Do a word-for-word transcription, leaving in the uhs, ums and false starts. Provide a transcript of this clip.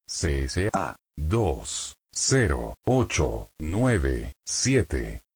C S A dos cero ocho nueve siete